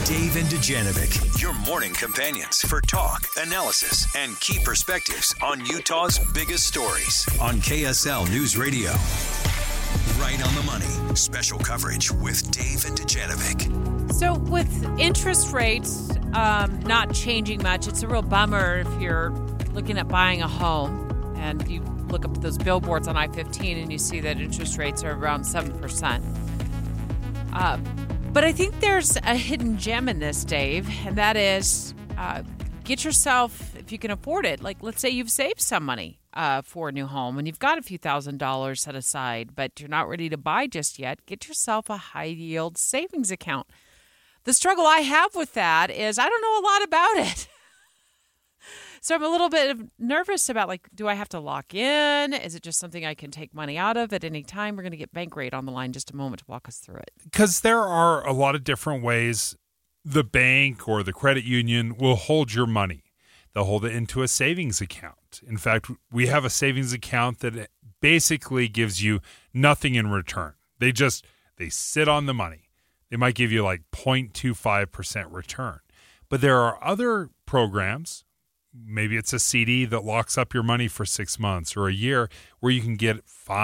Dave and Dujanovic, your morning companions for talk, analysis, and key perspectives on Utah's biggest stories on KSL News Radio. Right on the money. Special coverage with Dave and Dujanovic. So with interest rates not changing much, it's a real bummer if you're looking at buying a home and you look up those billboards on I-15 and you see that interest rates are around 7%. But I think there's a hidden gem in this, Dave, and that is get yourself, if you can afford it, like let's say you've saved some money for a new home and you've got a few $1,000s set aside, but you're not ready to buy just yet, get yourself a high-yield savings account. The struggle I have with that is I don't know a lot about it. So I'm a little bit nervous about, like, do I have to lock in? Is it just something I can take money out of at any time? We're going to get Bankrate on the line in just a moment to walk us through it. Because there are a lot of different ways the bank or the credit union will hold your money. They'll hold it into a savings account. In fact, we have a savings account that basically gives you nothing in return. They sit on the money. They might give you like 0.25% return. But there are other programs. Maybe it's a CD that locks up your money for 6 months or a year where you can get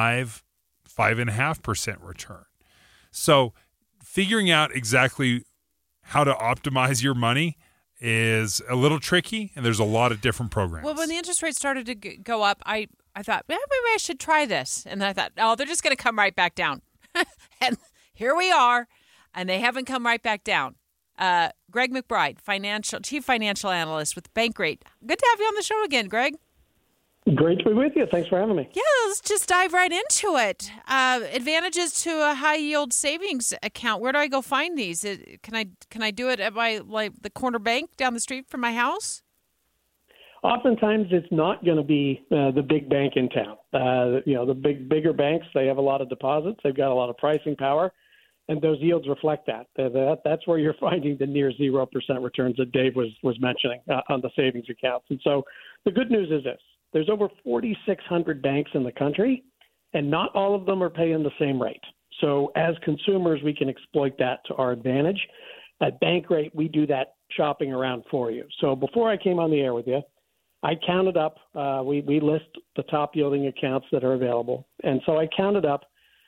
5.5% return. So figuring out exactly how to optimize your money is a little tricky, and there's a lot of different programs. Well, when the interest rates started to go up, I thought, maybe I should try this. And then I thought, oh, they're just going to come right back down. And here we are, and they haven't come right back down. Greg McBride, Chief Financial Analyst with Bankrate. Good to have you on the show again, Greg. Great to be with you. Thanks for having me. Yeah, let's just dive right into it. Advantages to a high-yield savings account. Where do I go find these? Can I do it at the corner bank down the street from my house? Oftentimes, it's not going to be the big bank in town. The bigger banks, they have a lot of deposits. They've got a lot of pricing power. And those yields reflect that. That's where you're finding the near 0% returns that Dave was mentioning on the savings accounts. And so the good news is this. There's over 4,600 banks in the country, and not all of them are paying the same rate. So as consumers, we can exploit that to our advantage. At Bankrate, we do that shopping around for you. So before I came on the air with you, I counted up. We list the top yielding accounts that are available. And so I counted up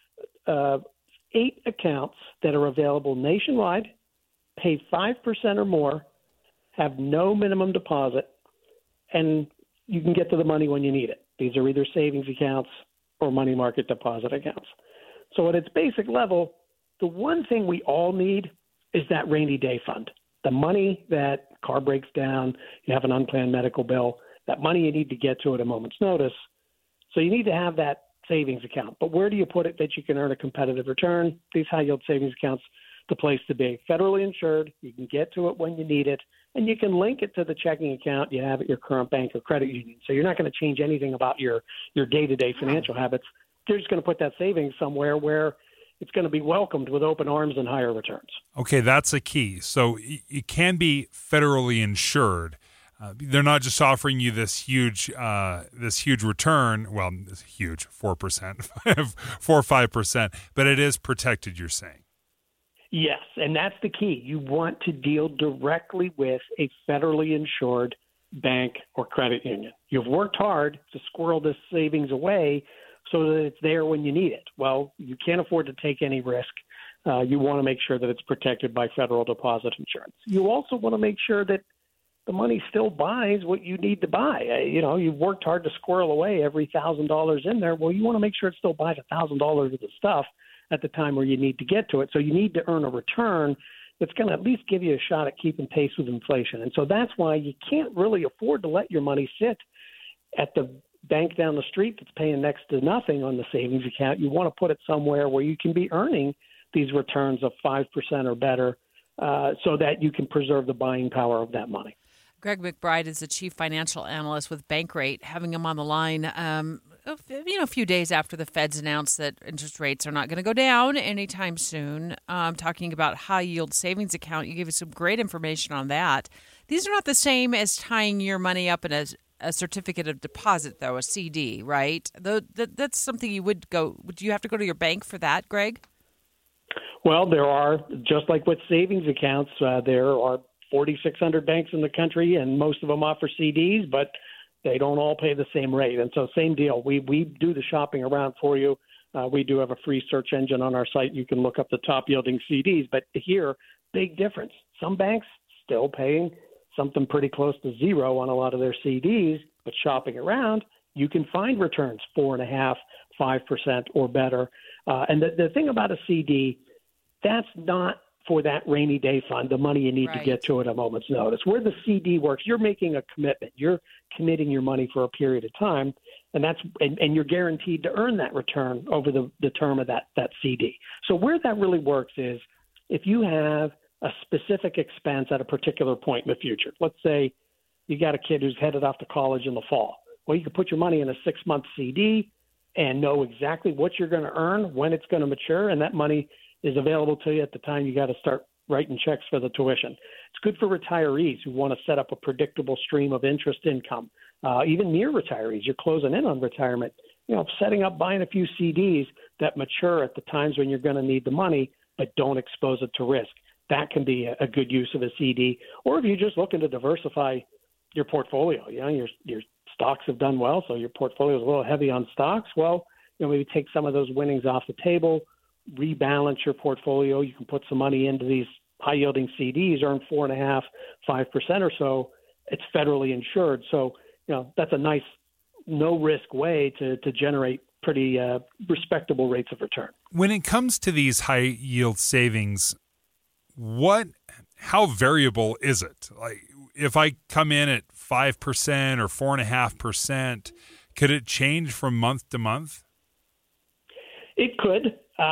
8 accounts that are available nationwide, pay 5% or more, have no minimum deposit, and you can get to the money when you need it. These are either savings accounts or money market deposit accounts. So at its basic level, the one thing we all need is that rainy day fund. The money that car breaks down, you have an unplanned medical bill, that money you need to get to at a moment's notice. So you need to have that savings account. But where do you put it that you can earn a competitive return? These high-yield savings accounts, the place to be. Federally insured, you can get to it when you need it, and you can link it to the checking account you have at your current bank or credit union. So you're not going to change anything about your day-to-day financial habits. You're just going to put that savings somewhere where it's going to be welcomed with open arms and higher returns. Okay, that's a key. So it can be federally insured. They're not just offering you this huge return. Well, it's huge, 4%, 4 or 5%, but it is protected, you're saying. Yes, and that's the key. You want to deal directly with a federally insured bank or credit union. You've worked hard to squirrel this savings away so that it's there when you need it. Well, you can't afford to take any risk. You want to make sure that it's protected by federal deposit insurance. You also want to make sure that the money still buys what you need to buy. You've worked hard to squirrel away every $1,000 in there. Well, you want to make sure it still buys $1,000 worth of stuff at the time where you need to get to it. So you need to earn a return that's going to at least give you a shot at keeping pace with inflation. And so that's why you can't really afford to let your money sit at the bank down the street that's paying next to nothing on the savings account. You want to put it somewhere where you can be earning these returns of 5% or better so that you can preserve the buying power of that money. Greg McBride is the Chief Financial Analyst with Bankrate, having him on the line a few days after the Feds announced that interest rates are not going to go down anytime soon. Talking about high-yield savings account, you gave us some great information on that. These are not the same as tying your money up in a certificate of deposit, though, a CD, right? That's something you would you have to go to your bank for that, Greg? Well, there are, just like with savings accounts, there are 4,600 banks in the country, and most of them offer CDs, but they don't all pay the same rate. And so same deal. We do the shopping around for you. We do have a free search engine on our site. You can look up the top yielding CDs. But here, big difference. Some banks still paying something pretty close to zero on a lot of their CDs, but shopping around, you can find returns 4.5%, 5% or better. And the thing about a CD, that's not for that rainy day fund, the money you need to get to at a moment's notice. Where the CD works, you're making a commitment. You're committing your money for a period of time, and you're guaranteed to earn that return over the term of that CD. So where that really works is if you have a specific expense at a particular point in the future. Let's say you got a kid who's headed off to college in the fall. Well, you can put your money in a 6-month CD and know exactly what you're going to earn, when it's going to mature, and that money is available to you at the time you got to start writing checks for the tuition. It's good for retirees who want to set up a predictable stream of interest income. Even near retirees, you're closing in on retirement. Setting up, buying a few CDs that mature at the times when you're going to need the money, but don't expose it to risk. That can be a good use of a CD. Or if you're just looking to diversify your portfolio, your stocks have done well, so your portfolio is a little heavy on stocks. Well, maybe take some of those winnings off the table, rebalance your portfolio. You can put some money into these high-yielding CDs, earn 4.5%, 5% or so. It's federally insured, so that's a nice, no-risk way to generate pretty respectable rates of return. When it comes to these high-yield savings, how variable is it? Like, if I come in at 5% or 4.5%, could it change from month to month? It could.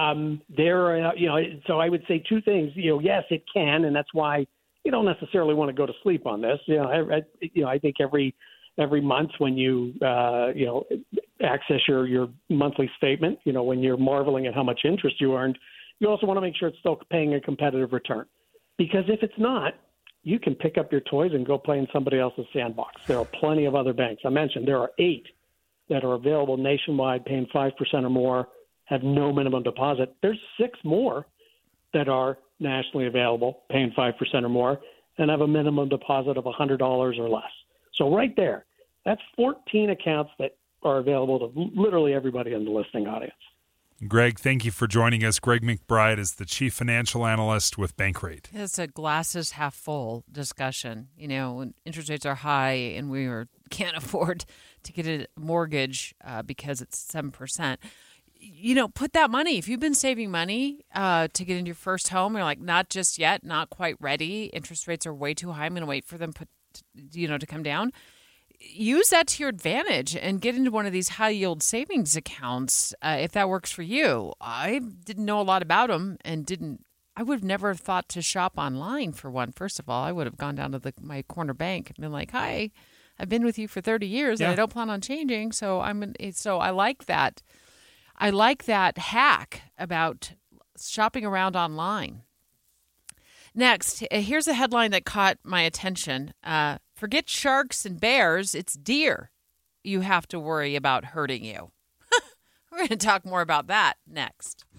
So I would say two things. Yes, it can, and that's why you don't necessarily want to go to sleep on this. I think every month when you access your monthly statement, when you're marveling at how much interest you earned, you also want to make sure it's still paying a competitive return. Because if it's not, you can pick up your toys and go play in somebody else's sandbox. There are plenty of other banks. I mentioned there are 8 that are available nationwide, paying 5% or more, have no minimum deposit. There's 6 more that are nationally available, paying 5% or more, and have a minimum deposit of $100 or less. So right there, that's 14 accounts that are available to literally everybody in the listening audience. Greg, thank you for joining us. Greg McBride is the Chief Financial Analyst with Bankrate. It's a glasses half full discussion. When interest rates are high and we can't afford to get a mortgage because it's 7%, put that money. If you've been saving money to get into your first home, you're like, not just yet, not quite ready. Interest rates are way too high. I'm going to wait for them to come down. Use that to your advantage and get into one of these high-yield savings accounts if that works for you. I didn't know a lot about them and I would have never thought to shop online for one. First of all, I would have gone down to my corner bank and been like, hi, I've been with you for 30 years and I don't plan on changing. So I like that. I like that hack about shopping around online. Next, here's a headline that caught my attention. Forget sharks and bears, it's deer you have to worry about hurting you. We're going to talk more about that next.